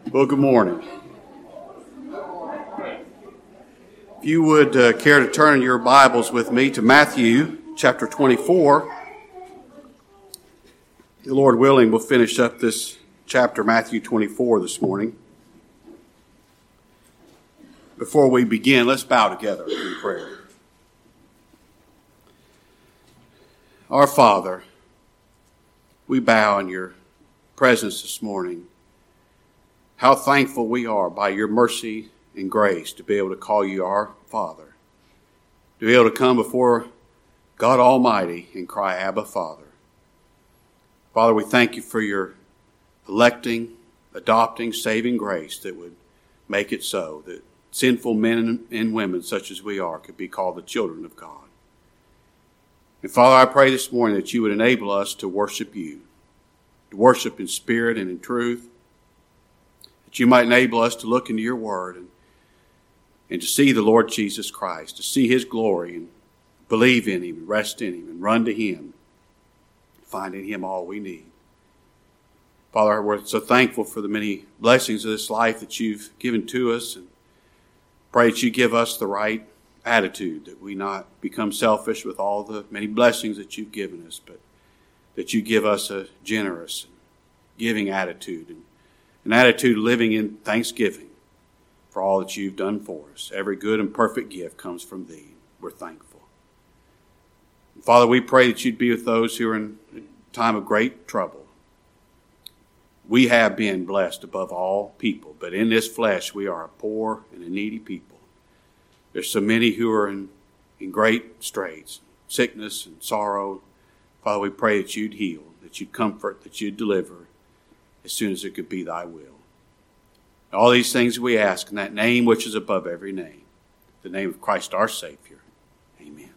Well, good morning. If you would care to turn your Bibles with me to Matthew chapter 24, the Lord willing, we'll finish up this chapter, Matthew 24, this morning. Before we begin, let's bow together in prayer. Our Father, we bow in your presence this morning. How thankful we are by your mercy and grace to be able to call you our Father, to be able to come before God Almighty and cry, Abba, Father. Father, we thank you for your electing, adopting, saving grace that would make it so that sinful men and women such as we are could be called the children of God. And Father, I pray this morning that you would enable us to worship you, to worship in spirit and in truth, that you might enable us to look into your word and to see the Lord Jesus Christ, to see his glory and believe in him and rest in him and run to him, find in him all we need. Father, we're so thankful for the many blessings of this life that you've given to us, and pray that you give us the right attitude, that we not become selfish with all the many blessings that you've given us, but that you give us a generous, giving attitude, and an attitude of living in thanksgiving for all that you've done for us. Every good and perfect gift comes from thee. We're thankful. And Father, we pray that you'd be with those who are in a time of great trouble. We have been blessed above all people, but in this flesh we are a poor and a needy people. There's so many who are in great straits, sickness and sorrow. Father, we pray that you'd heal, that you'd comfort, that you'd deliver, as soon as it could be thy will. All these things we ask in that name which is above every name, the name of Christ our Savior. Amen.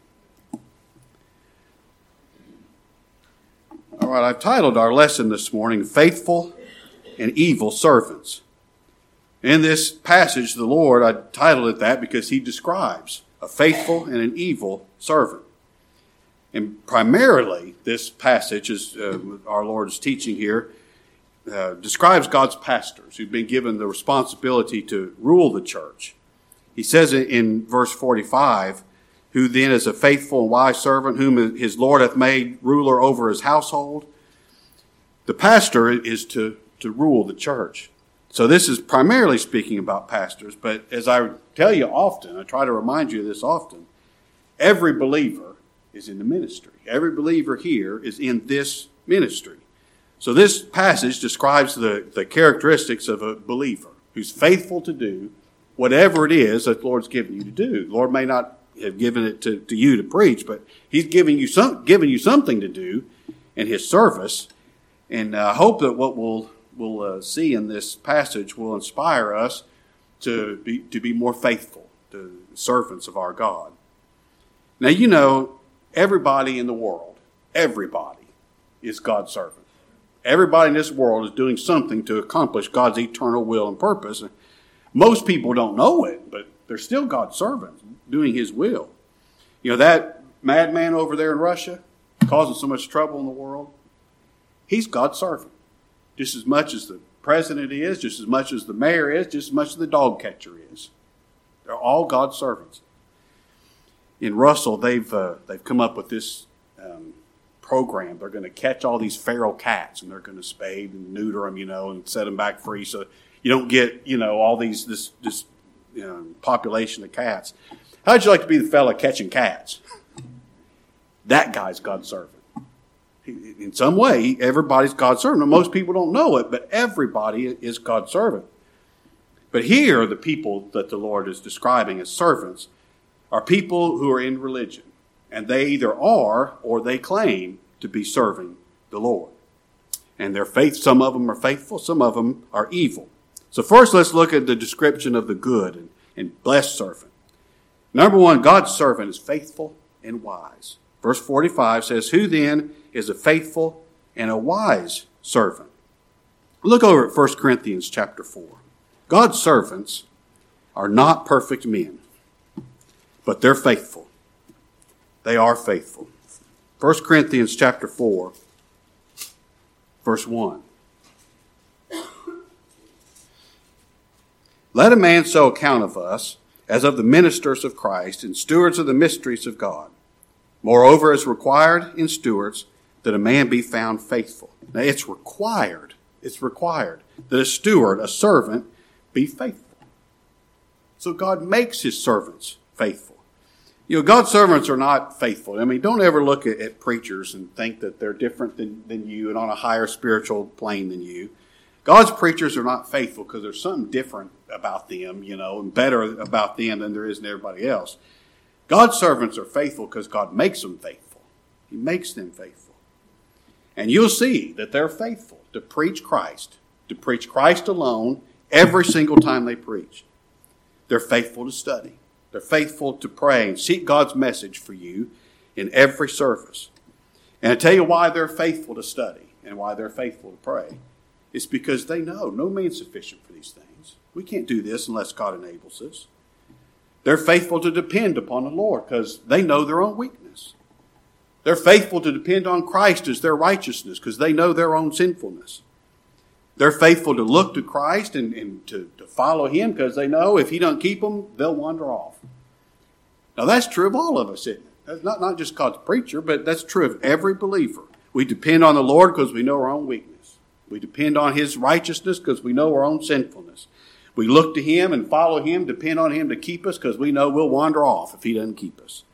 All right, I've titled our lesson this morning, Faithful and Evil Servants. In this passage, the Lord, I titled it that because he describes a faithful and an evil servant. And primarily, this passage, as our Lord is teaching here, describes God's pastors who've been given the responsibility to rule the church. He says in verse 45, who then is a faithful and wise servant whom his Lord hath made ruler over his household. The pastor is to rule the church. So this is primarily speaking about pastors, but as I tell you often, I try to remind you of this often, every believer is in the ministry. Every believer here is in this ministry. So this passage describes the characteristics of a believer who's faithful to do whatever it is that the Lord's given you to do. The Lord may not have given it to you to preach, but he's giving you something to do in his service. And I hope that what we'll see in this passage will inspire us to be more faithful to servants of our God. Now, you know, everybody in the world, everybody is God's servant. Everybody in this world is doing something to accomplish God's eternal will and purpose. Most people don't know it, but they're still God's servants doing his will. You know, that madman over there in Russia causing so much trouble in the world, he's God's servant. Just as much as the president is, just as much as the mayor is, just as much as the dog catcher is. They're all God's servants. In Russell, they've come up with this program. They're going to catch all these feral cats and they're going to spade and neuter them, and set them back free so you don't get, all this population of cats. How'd you like to be the fella catching cats? That guy's God's servant. In some way, everybody's God's servant. Most people don't know it, but everybody is God's servant. But here, the people that the Lord is describing as servants are people who are in religion. And they either are or they claim to be serving the Lord. And their faith, some of them are faithful, some of them are evil. So first, let's look at the description of the good and blessed servant. Number one, God's servant is faithful and wise. Verse 45 says, who then is a faithful and a wise servant? Look over at 1 Corinthians chapter 4. God's servants are not perfect men, but they're faithful. They are faithful. 1 Corinthians chapter 4, verse 1. Let a man so account of us as of the ministers of Christ and stewards of the mysteries of God. Moreover, it is required in stewards that a man be found faithful. Now, it's required that a steward, a servant, be faithful. So God makes his servants faithful. God's servants are not faithful. I mean, don't ever look at preachers and think that they're different than you and on a higher spiritual plane than you. God's preachers are not faithful because there's something different about them, and better about them than there is in everybody else. God's servants are faithful because God makes them faithful. He makes them faithful. And you'll see that they're faithful to preach Christ alone every single time they preach. They're faithful to study. They're faithful to pray and seek God's message for you in every service. And I tell you why they're faithful to study and why they're faithful to pray. It's because they know no means sufficient for these things. We can't do this unless God enables us. They're faithful to depend upon the Lord because they know their own weakness. They're faithful to depend on Christ as their righteousness because they know their own sinfulness. They're faithful to look to Christ and to follow him because they know if he doesn't keep them, they'll wander off. Now that's true of all of us, isn't it? That's not just God's preacher, but that's true of every believer. We depend on the Lord because we know our own weakness. We depend on his righteousness because we know our own sinfulness. We look to him and follow him, depend on him to keep us because we know we'll wander off if he doesn't keep us.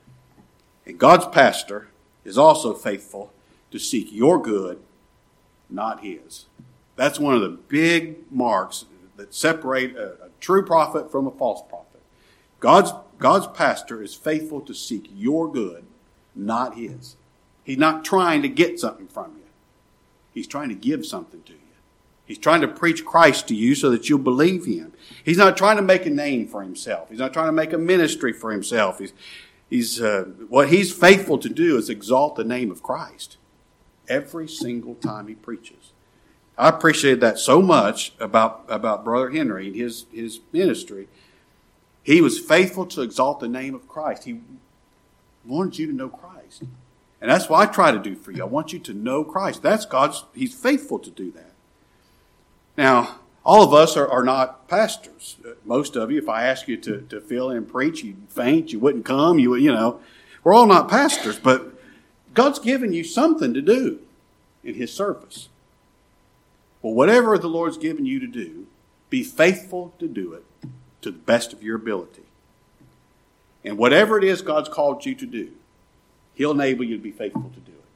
And God's pastor is also faithful to seek your good, not his. That's one of the big marks that separate a true prophet from a false prophet. God's pastor is faithful to seek your good, not his. He's not trying to get something from you. He's trying to give something to you. He's trying to preach Christ to you so that you'll believe him. He's not trying to make a name for himself. He's not trying to make a ministry for himself. What he's faithful to do is exalt the name of Christ every single time he preaches. I appreciated that so much about Brother Henry and his ministry. He was faithful to exalt the name of Christ. He wanted you to know Christ. And that's what I try to do for you. I want you to know Christ. He's faithful to do that. Now, all of us are not pastors. Most of you, if I ask you to fill in and preach, you'd faint, you wouldn't come, we're all not pastors, but God's given you something to do in his service. Well, whatever the Lord's given you to do, be faithful to do it to the best of your ability. And whatever it is God's called you to do, he'll enable you to be faithful to do it.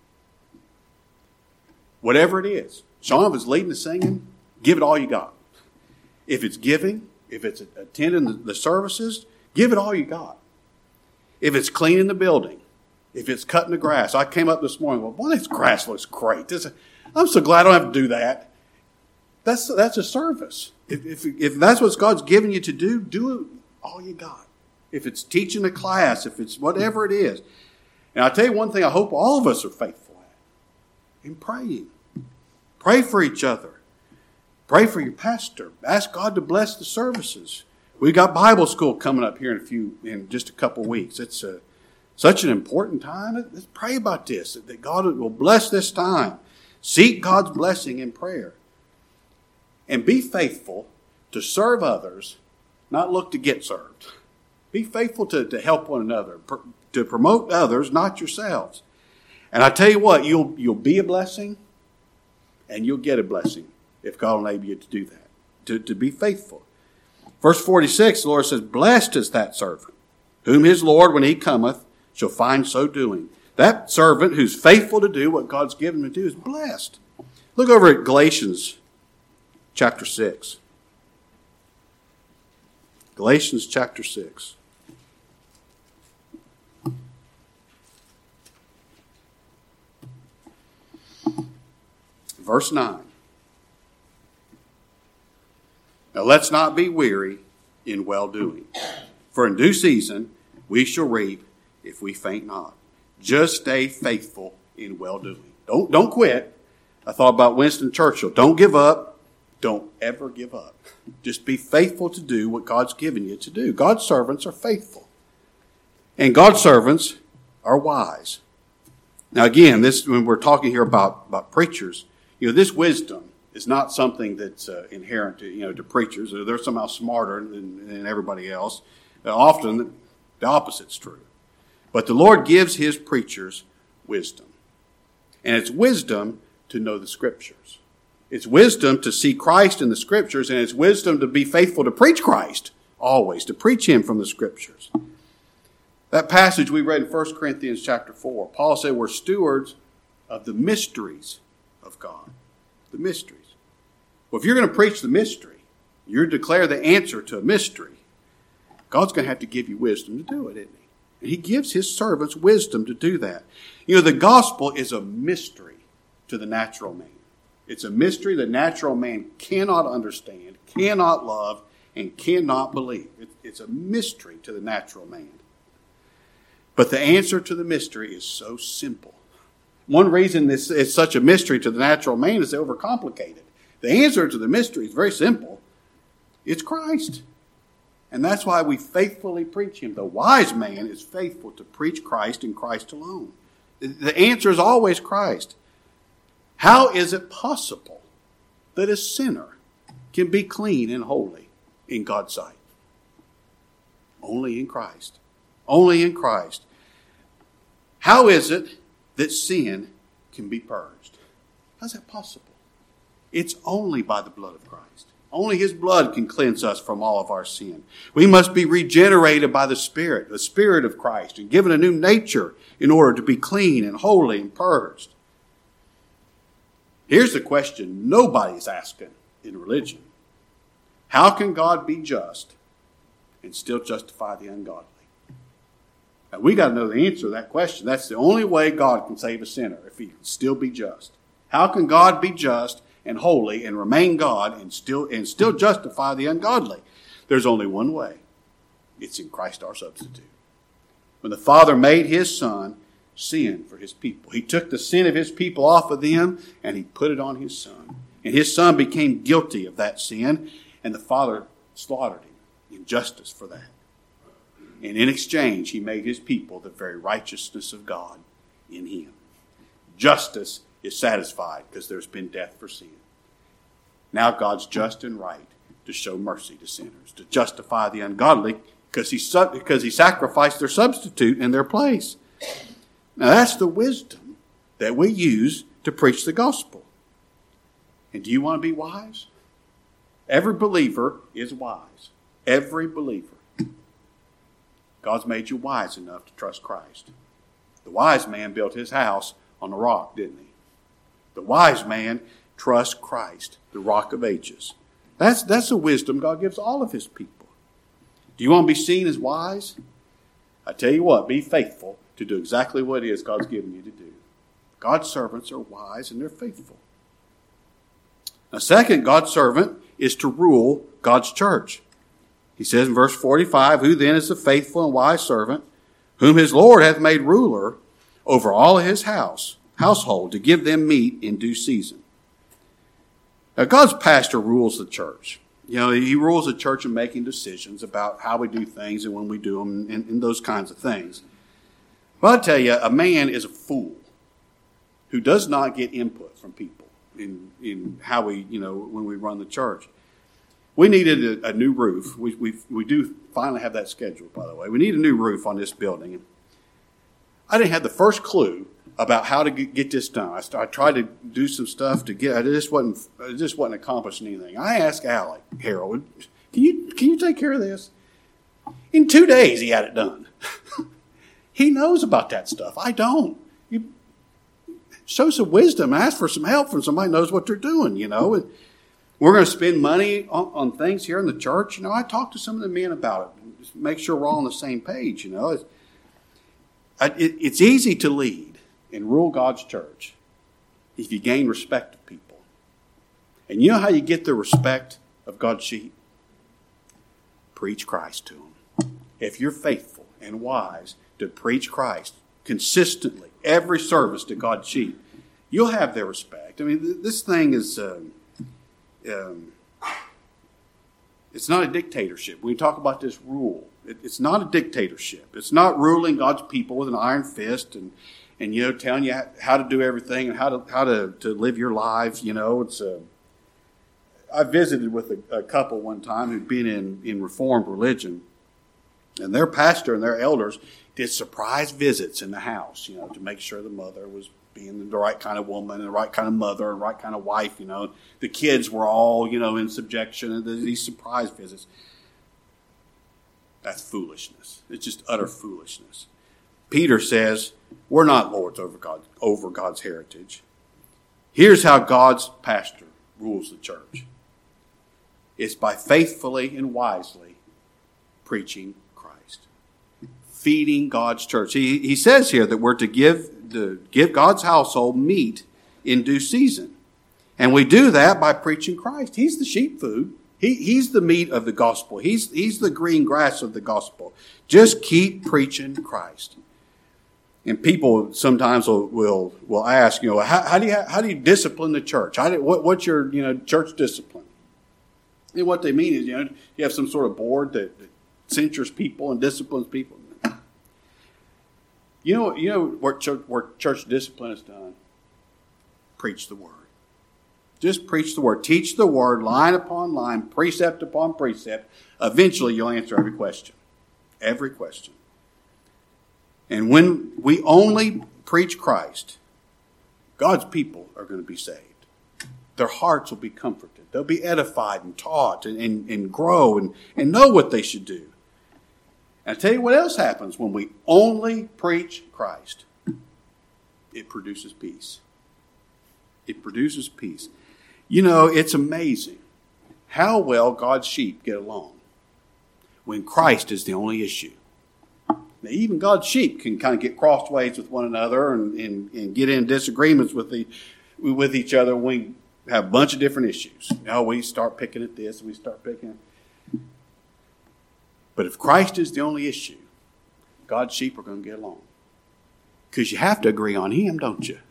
Whatever it is. Sean, if it's leading the singing, give it all you got. If it's giving, if it's attending the services, give it all you got. If it's cleaning the building, if it's cutting the grass. I came up this morning, well, boy, this grass looks great. I'm so glad I don't have to do that. That's a service. If that's what God's given you to do it all you got. If it's teaching a class, if it's whatever it is. And I'll tell you one thing I hope all of us are faithful at. In praying. Pray for each other. Pray for your pastor. Ask God to bless the services. We've got Bible school coming up here in just a couple weeks. It's such an important time. Let's pray about this, that God will bless this time. Seek God's blessing in prayer. And be faithful to serve others, not look to get served. Be faithful to help one another, to promote others, not yourselves. And I tell you what, you'll be a blessing and you'll get a blessing if God will enable you to do that, to be faithful. Verse 46, the Lord says, blessed is that servant, whom his Lord, when he cometh, shall find so doing. That servant who's faithful to do what God's given him to do is blessed. Look over at Galatians chapter 6. Galatians chapter 6. Verse 9. Now let's not be weary in well-doing, for in due season we shall reap if we faint not. Just stay faithful in well-doing. Don't quit. I thought about Winston Churchill. Don't give up. Don't ever give up. Just be faithful to do what God's given you to do. God's servants are faithful. And God's servants are wise. Now again, when we're talking here about preachers, this wisdom is not something that's inherent to preachers. They're somehow smarter than everybody else. Often the opposite's true. But the Lord gives his preachers wisdom. And it's wisdom to know the Scriptures. It's wisdom to see Christ in the Scriptures, and it's wisdom to be faithful to preach Christ always, to preach him from the Scriptures. That passage we read in 1 Corinthians chapter 4, Paul said we're stewards of the mysteries of God. The mysteries. Well, if you're going to preach the mystery, you're to declare the answer to a mystery, God's going to have to give you wisdom to do it, isn't he? And he gives his servants wisdom to do that. The gospel is a mystery to the natural man. It's a mystery the natural man cannot understand, cannot love, and cannot believe. It's a mystery to the natural man. But the answer to the mystery is so simple. One reason it's such a mystery to the natural man is overcomplicated. The answer to the mystery is very simple. It's Christ. And that's why we faithfully preach him. The wise man is faithful to preach Christ and Christ alone. The answer is always Christ. How is it possible that a sinner can be clean and holy in God's sight? Only in Christ. Only in Christ. How is it that sin can be purged? How's that possible? It's only by the blood of Christ. Only his blood can cleanse us from all of our sin. We must be regenerated by the Spirit of Christ, and given a new nature in order to be clean and holy and purged. Here's the question nobody's asking in religion. How can God be just and still justify the ungodly? Now, we got to know the answer to that question. That's the only way God can save a sinner, if he can still be just. How can God be just and holy and remain God and still justify the ungodly? There's only one way. It's in Christ our substitute. When the Father made his Son sin for his people, he took the sin of his people off of them and he put it on his Son. And his Son became guilty of that sin, and the Father slaughtered him in justice for that. And in exchange, he made his people the very righteousness of God in him. Justice is satisfied because there's been death for sin. Now God's just and right to show mercy to sinners, to justify the ungodly because he sacrificed their substitute in their place. Now that's the wisdom that we use to preach the gospel. And do you want to be wise? Every believer is wise. Every believer. God's made you wise enough to trust Christ. The wise man built his house on a rock, didn't he? The wise man trusts Christ, the rock of ages. That's the wisdom God gives all of his people. Do you want to be seen as wise? I tell you what, be faithful to do exactly what it is God's given you to do. God's servants are wise and they're faithful. Now, second, God's servant is to rule God's church. He says in verse 45, who then is the faithful and wise servant, whom his Lord hath made ruler over all his household, to give them meat in due season. Now, God's pastor rules the church. He rules the church in making decisions about how we do things and when we do them and those kinds of things. But I tell you, a man is a fool who does not get input from people in how we, when we run the church. We needed a new roof. We do finally have that scheduled, by the way. We need a new roof on this building. I didn't have the first clue about how to get this done. I tried to do some stuff to get. I just wasn't accomplishing anything. I asked Alec Harold, "Can you take care of this?" In 2 days, he had it done. He knows about that stuff. I don't. You show some wisdom. Ask for some help from somebody who knows what they're doing. And we're going to spend money on things here in the church. I talked to some of the men about it. Just make sure we're all on the same page. It's easy to lead and rule God's church if you gain respect of people. And you know how you get the respect of God's sheep? Preach Christ to them. If you're faithful and wise to preach Christ consistently, every service to God's sheep, you'll have their respect. This thing is... it's not a dictatorship. We talk about this rule. It's not a dictatorship. It's not ruling God's people with an iron fist and telling you how to do everything and how to live your lives. I visited with a couple one time who'd been in Reformed religion, and their pastor and their elders did surprise visits in the house, to make sure the mother was being the right kind of woman and the right kind of mother and the right kind of wife, The kids were all, in subjection, and these surprise visits. That's foolishness. It's just utter foolishness. Peter says, we're not lords over God's heritage. Here's how God's pastor rules the church. It's by faithfully and wisely preaching Christ. Feeding God's church. He says here that we're to give God's household meat in due season. And we do that by preaching Christ. He's the sheep food. He's the meat of the gospel. He's the green grass of the gospel. Just keep preaching Christ. And people sometimes will ask, how do you discipline the church? What's your church discipline? And what they mean is, you have some sort of board that censures people and disciplines people. What church discipline is done? Preach the word. Just preach the word. Teach the word line upon line, precept upon precept. Eventually you'll answer every question. Every question. And when we only preach Christ, God's people are going to be saved. Their hearts will be comforted. They'll be edified and taught and grow and know what they should do. And I'll tell you what else happens when we only preach Christ. It produces peace. It produces peace. It's amazing how well God's sheep get along when Christ is the only issue. Now, even God's sheep can kind of get crossways with one another and get in disagreements with each other when we have a bunch of different issues. We start picking at this and we start picking at... But if Christ is the only issue, God's sheep are going to get along. Because you have to agree on Him, don't you?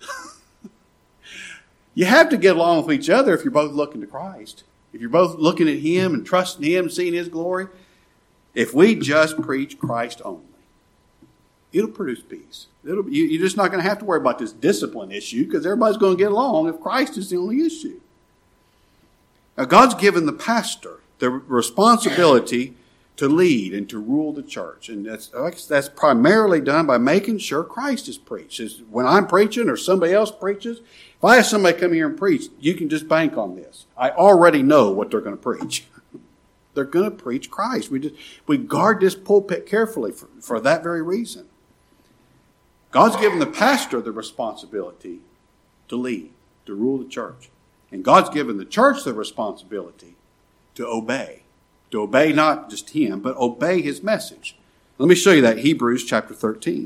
You have to get along with each other if you're both looking to Christ. If you're both looking at Him and trusting Him and seeing His glory. If we just preach Christ only, it'll produce peace. You're just not going to have to worry about this discipline issue because everybody's going to get along if Christ is the only issue. Now, God's given the pastor the responsibility to lead and to rule the church. And that's primarily done by making sure Christ is preached. When I'm preaching or somebody else preaches, if I have somebody come here and preach, you can just bank on this. I already know what they're going to preach. They're going to preach Christ. We guard this pulpit carefully for that very reason. God's given the pastor the responsibility to lead, to rule the church. And God's given the church the responsibility to obey. To obey not just Him, but obey His message. Let me show you that. Hebrews chapter 13.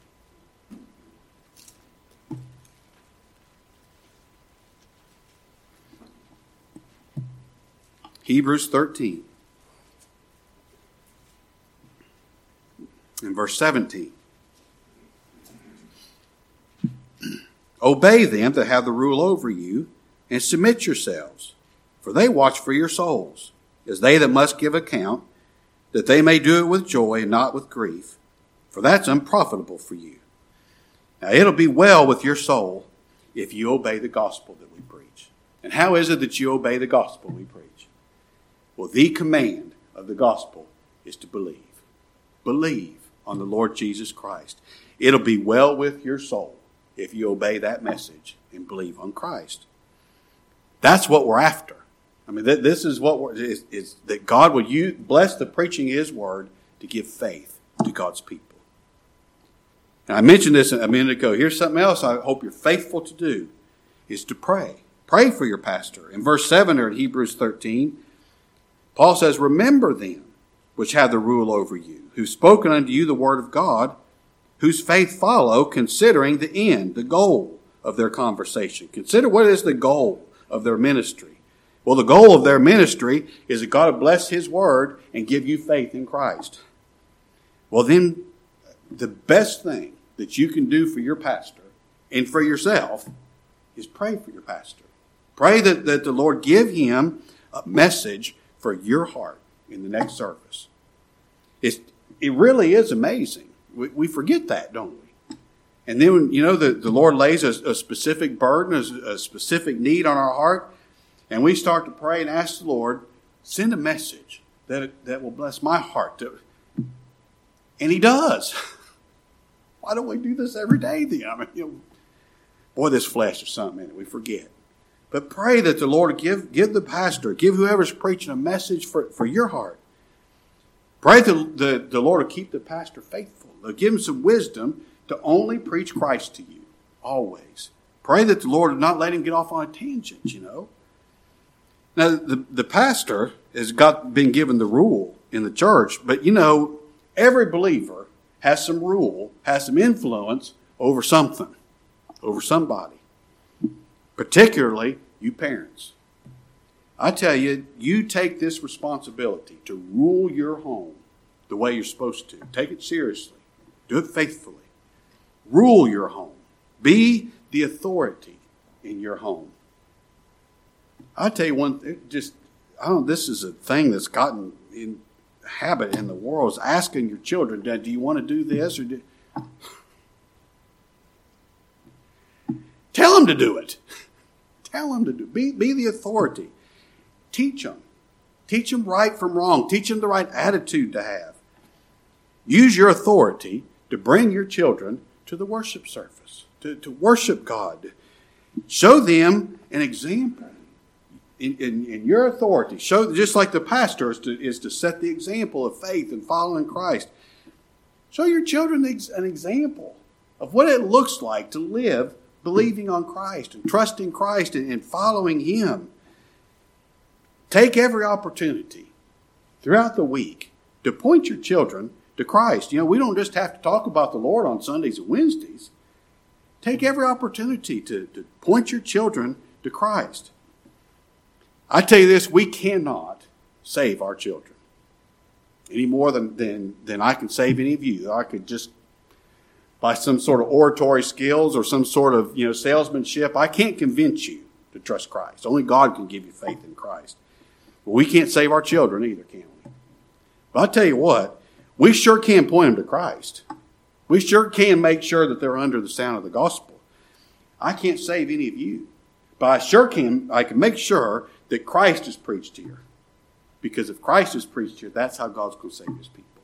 Hebrews 13. In verse 17. Obey them that have the rule over you, and submit yourselves, for they watch for your souls, as they that must give account, that they may do it with joy and not with grief, for that's unprofitable for you. Now it'll be well with your soul if you obey the gospel that we preach. And how is it that you obey the gospel we preach? Well, the command of the gospel is to believe. Believe on the Lord Jesus Christ. It'll be well with your soul if you obey that message and believe on Christ. That's what we're after. I mean, this is what is that God would bless the preaching of His word to give faith to God's people. And I mentioned this a minute ago. Here's something else I hope you're faithful to do, is to pray. Pray for your pastor. In verse 7 or in Hebrews 13, Paul says, remember them which have the rule over you, who've spoken unto you the word of God, whose faith follow, considering the end, the goal of their conversation. Consider what is the goal of their ministry. Well, the goal of their ministry is that God will bless His word and give you faith in Christ. Well, then the best thing that you can do for your pastor and for yourself is pray for your pastor. Pray that the Lord give him a message for your heart in the next service. It really is amazing. We forget that, don't we? And then, the Lord lays a specific burden, a specific need on our heart. And we start to pray and ask the Lord, send a message that will bless my heart. And He does. Why don't we do this every day then? I mean, boy, this flesh is something in it. We forget. But pray that the Lord give the pastor, give whoever's preaching a message for your heart. Pray that the Lord will keep the pastor faithful. They'll give him some wisdom to only preach Christ to you, always. Pray that the Lord will not let him get off on a tangent, Now, the pastor has been given the rule in the church, but every believer has some rule, has some influence over something, over somebody. Particularly you parents. I tell you, you take this responsibility to rule your home the way you're supposed to. Take it seriously. Do it faithfully. Rule your home. Be the authority in your home. I tell you this is a thing that's gotten in habit in the world, is asking your children, do you want to do this? Or tell them to do it. Tell them to do it. Be the authority. Teach them. Teach them right from wrong. Teach them the right attitude to have. Use your authority to bring your children to the worship service, to worship God. Show them an example in your authority. Show, just like the pastor is to set the example of faith and following Christ. Show your children an example of what it looks like to live believing on Christ and trusting Christ and following Him. Take every opportunity throughout the week to point your children to Christ. We don't just have to talk about the Lord on Sundays and Wednesdays. Take every opportunity to point your children to Christ. I tell you this, we cannot save our children any more than I can save any of you. I could just, by some sort of oratory skills or some sort of salesmanship, I can't convince you to trust Christ. Only God can give you faith in Christ. But we can't save our children either, can we? But I'll tell you what, we sure can point them to Christ. We sure can make sure that they're under the sound of the gospel. I can't save any of you. But I can make sure that Christ is preached here. Because if Christ is preached here, that's how God's going to save His people.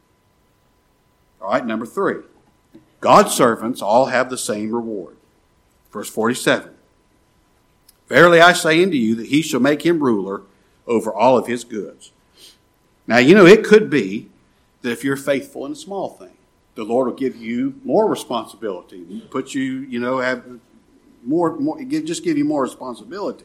All right, number 3. God's servants all have the same reward. Verse 47. Verily I say unto you that He shall make him ruler over all of His goods. Now, it could be that if you're faithful in a small thing, the Lord will give you more responsibility. Put you, have more, just give you more responsibility.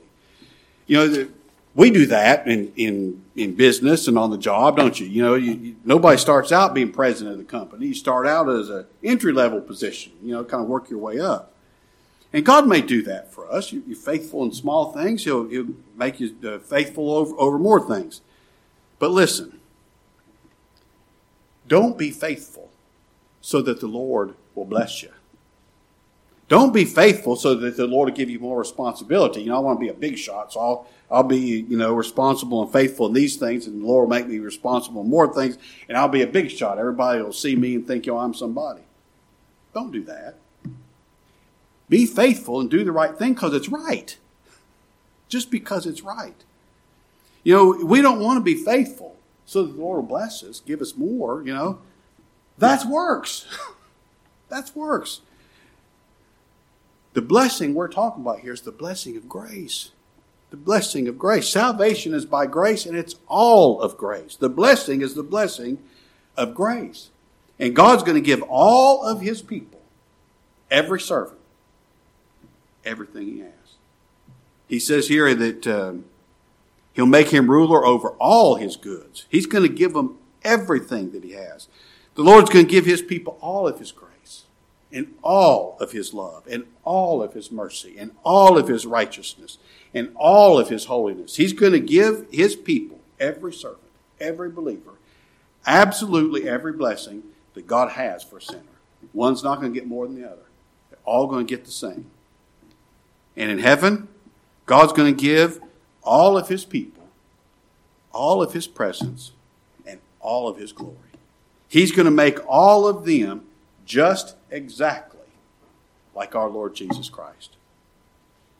We do that in business and on the job, don't you? Nobody starts out being president of the company. You start out as an entry-level position, kind of work your way up. And God may do that for us. You're faithful in small things. He'll make you faithful over more things. But listen, don't be faithful so that the Lord will bless you. Don't be faithful so that the Lord will give you more responsibility. I want to be a big shot, so I'll be, responsible and faithful in these things, and the Lord will make me responsible in more things, and I'll be a big shot. Everybody will see me and think, I'm somebody. Don't do that. Be faithful and do the right thing because it's right. Just because it's right. We don't want to be faithful so that the Lord will bless us, give us more, That's works. That's works. The blessing we're talking about here is the blessing of grace. The blessing of grace. Salvation is by grace, and it's all of grace. The blessing is the blessing of grace. And God's going to give all of His people, every servant, everything He has. He says here that He'll make him ruler over all His goods. He's going to give them everything that He has. The Lord's going to give His people all of His grace, and all of His love, and all of His mercy, and all of His righteousness, and all of His holiness. He's going to give His people, every servant, every believer, absolutely every blessing that God has for a sinner. One's not going to get more than the other. They're all going to get the same. And in heaven, God's going to give all of His people, all of His presence, and all of His glory. He's going to make all of them just exactly like our Lord Jesus Christ.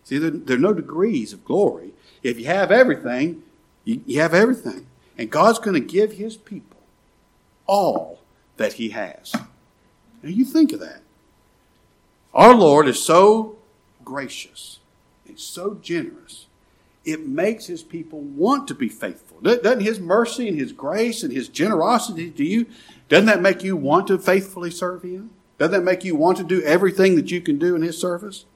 See, there are no degrees of glory. If you have everything, you have everything. And God's going to give his people all that he has. Now you think of that. Our Lord is so gracious and so generous. It makes his people want to be faithful. Doesn't his mercy and his grace and his generosity to you, doesn't that make you want to faithfully serve him? Doesn't that make you want to do everything that you can do in his service?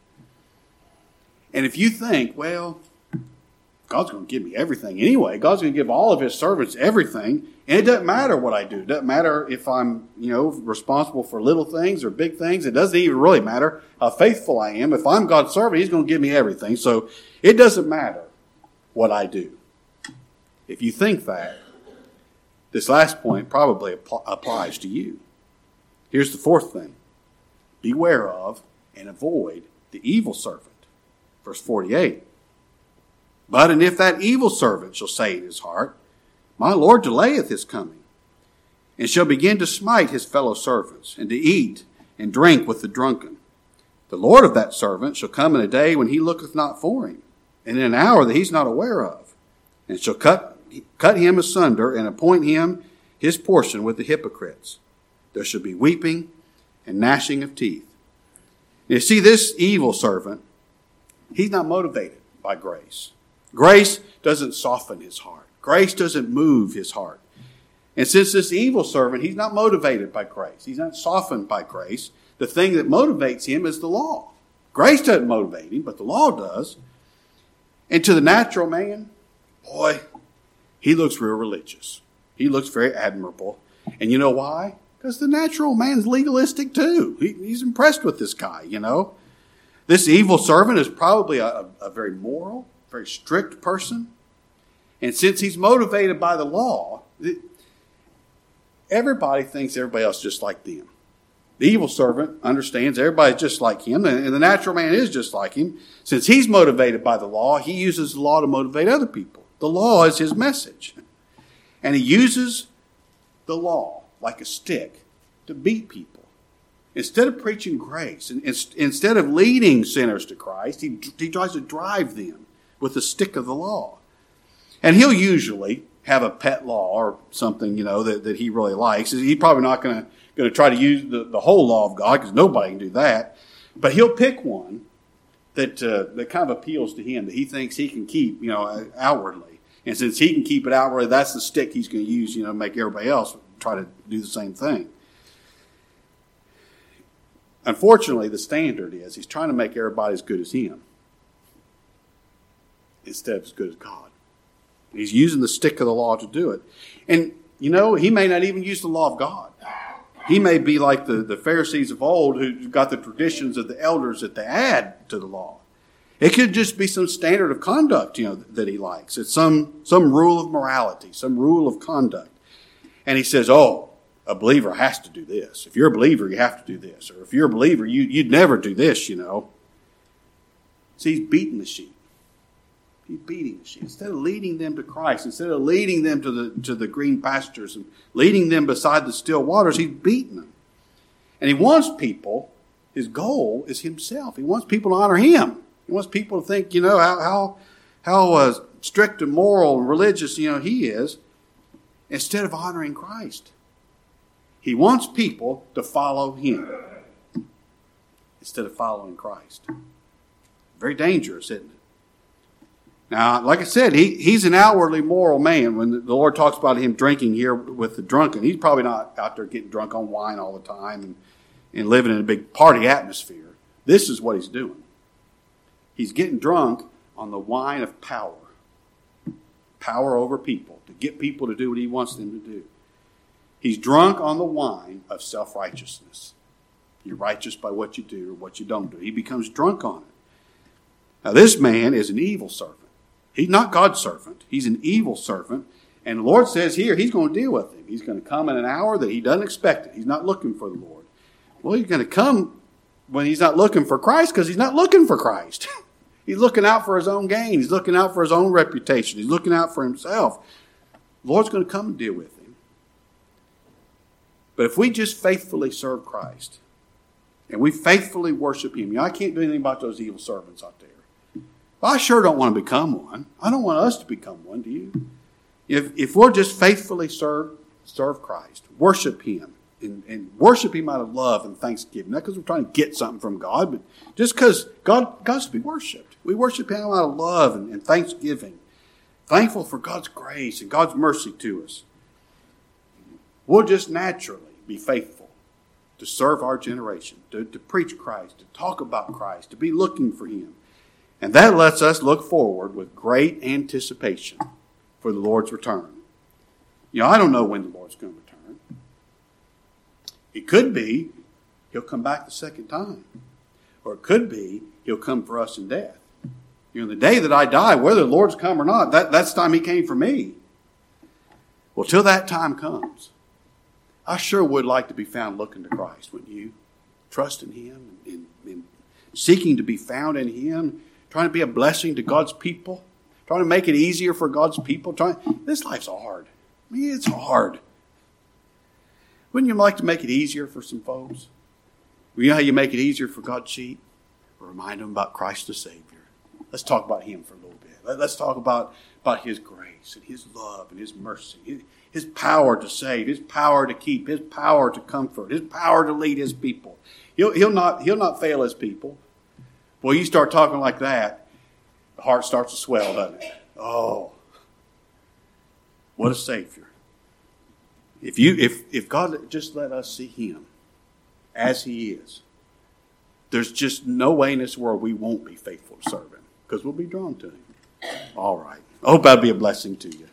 And if you think, well, God's going to give me everything anyway. God's going to give all of his servants everything. And it doesn't matter what I do. It doesn't matter if I'm, responsible for little things or big things. It doesn't even really matter how faithful I am. If I'm God's servant, he's going to give me everything. So it doesn't matter what I do. If you think that, this last point probably applies to you. Here's the fourth thing. Beware of and avoid the evil servant. Verse 48. But and if that evil servant shall say in his heart, my Lord delayeth his coming, and shall begin to smite his fellow servants, and to eat and drink with the drunken, the Lord of that servant shall come in a day when he looketh not for him, and in an hour that he's not aware of, and shall cut him asunder, and appoint him his portion with the hypocrites. There shall be weeping and gnashing of teeth. You see, this evil servant, he's not motivated by grace. Grace doesn't soften his heart. Grace doesn't move his heart. And since this evil servant, he's not motivated by grace. He's not softened by grace. The thing that motivates him is the law. Grace doesn't motivate him, but the law does. And to the natural man, boy, he looks real religious. He looks very admirable. And you know why? Because the natural man's legalistic too. He's impressed with this guy, This evil servant is probably a very moral, very strict person. And since he's motivated by the law, everybody thinks everybody else is just like them. The evil servant understands everybody's just like him, and the natural man is just like him. Since he's motivated by the law, he uses the law to motivate other people. The law is his message. And he uses the law like a stick to beat people. Instead of preaching grace, and instead of leading sinners to Christ, he tries to drive them with the stick of the law. And he'll usually have a pet law or something, that he really likes. He's probably not going to try to use the whole law of God, because nobody can do that. But he'll pick one that kind of appeals to him, that he thinks he can keep, outwardly. And since he can keep it outwardly, that's the stick he's going to use, to make everybody else try to do the same thing. Unfortunately, the standard is he's trying to make everybody as good as him instead of as good as God. He's using the stick of the law to do it. And, he may not even use the law of God. He may be like the Pharisees of old who got the traditions of the elders that they add to the law. It could just be some standard of conduct, that he likes. It's some rule of morality, some rule of conduct. And he says, a believer has to do this. If you're a believer, you have to do this. Or if you're a believer, you'd never do this, See, he's beating the sheep. He's beating the sheep. Instead of leading them to Christ, instead of leading them to the green pastures and leading them beside the still waters, he's beating them. And he wants people, his goal is himself. He wants people to honor him. He wants people to think, how strict and moral and religious, he is, instead of honoring Christ. He wants people to follow him instead of following Christ. Very dangerous, isn't it? Now, like I said, he's an outwardly moral man. When the Lord talks about him drinking here with the drunken, he's probably not out there getting drunk on wine all the time and living in a big party atmosphere. This is what he's doing. He's getting drunk on the wine of power. Power over people, to get people to do what he wants them to do. He's drunk on the wine of self-righteousness. You're righteous by what you do or what you don't do. He becomes drunk on it. Now, this man is an evil servant. He's not God's servant. He's an evil servant. And the Lord says here, he's going to deal with him. He's going to come in an hour that he doesn't expect it. He's not looking for the Lord. Well, he's going to come when he's not looking for Christ, because he's not looking for Christ. He's looking out for his own gain. He's looking out for his own reputation. He's looking out for himself. The Lord's going to come and deal with him. But if we just faithfully serve Christ and we faithfully worship him, I can't do anything about those evil servants out there. Well, I sure don't want to become one. I don't want us to become one, do you? If we'll just faithfully serve Christ, worship Him, and worship Him out of love and thanksgiving, not because we're trying to get something from God, but just because God's to be worshipped. We worship Him out of love and thanksgiving, thankful for God's grace and God's mercy to us. We'll just naturally be faithful to serve our generation, to preach Christ, to talk about Christ, to be looking for Him. And that lets us look forward with great anticipation for the Lord's return. You know, I don't know when the Lord's going to return. It could be He'll come back the second time. Or it could be He'll come for us in death. You know, the day that I die, whether the Lord's come or not, that's the time He came for me. Well, till that time comes, I sure would like to be found looking to Christ, wouldn't you? Trusting Him and seeking to be found in Him, trying to be a blessing to God's people, trying to make it easier for God's people. This life's hard. I mean, it's hard. Wouldn't you like to make it easier for some folks? Well, you know how you make it easier for God's sheep? Remind them about Christ the Savior. Let's talk about Him for a little bit. Let's talk about His grace and His love and His mercy, His power to save, His power to keep, His power to comfort, His power to lead His people. He'll not fail His people. Well, you start talking like that, the heart starts to swell, doesn't it? Oh, what a Savior. If God just let us see Him as He is, there's just no way in this world we won't be faithful to serve Him, because we'll be drawn to Him. All right. I hope that'll be a blessing to you.